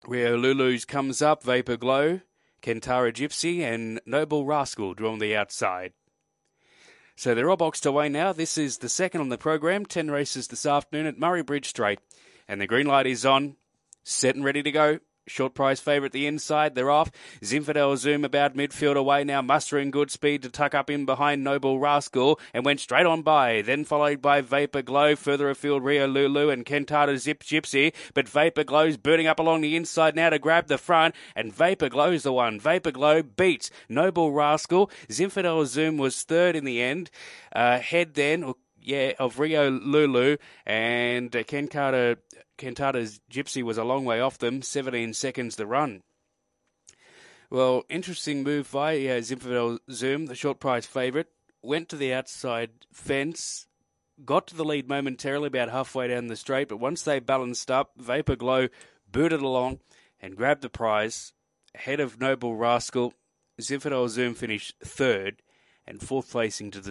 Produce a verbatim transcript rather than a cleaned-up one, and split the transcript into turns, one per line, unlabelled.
Rio Lulu's comes up, Vapor Glow, Kentara Gypsy and Noble Rascal drawn the outside. So they're all boxed away now. This is the second on the program. Ten races this afternoon at Murray Bridge Straight. And the green light is on, set and ready to go. Short prize favourite the inside. They're off. Zinfandel Zoom about midfield away now, mustering good speed to tuck up in behind Noble Rascal and went straight on by. Then followed by Vapor Glow, further afield Rio Lulu and Kentata Zip Gypsy. But Vapor Glow's burning up along the inside now to grab the front, and Vapor Glow's the one. Vapor Glow beats Noble Rascal. Zinfandel Zoom was third in the end. Uh, head then, yeah, of Rio Lulu and uh, Kentata Kentata's Gypsy was a long way off them, seventeen seconds the run. Well, interesting move by uh, Zinfandel Zoom, the short price favourite. Went to the outside fence, got to the lead momentarily about halfway down the straight, but once they balanced up, Vapor Glow booted along and grabbed the prize. Ahead of Noble Rascal, Zinfandel Zoom finished third, and fourth placing to the